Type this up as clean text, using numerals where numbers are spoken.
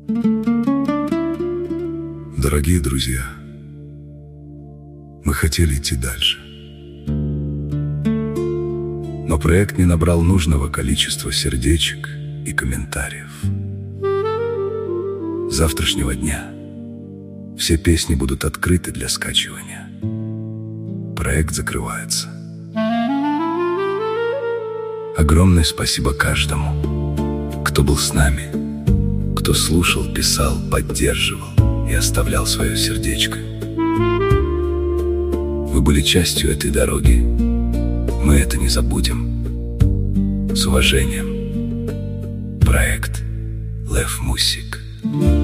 Дорогие друзья, мы хотели идти дальше, но проект не набрал нужного количества сердечек и комментариев. С завтрашнего дня все песни будут открыты для скачивания. Проект закрывается. Огромное спасибо каждому, кто был с нами, кто слушал, писал, поддерживал и оставлял свое сердечко. Вы были частью этой дороги. Мы это не забудем. С уважением. Проект Лев Мусик.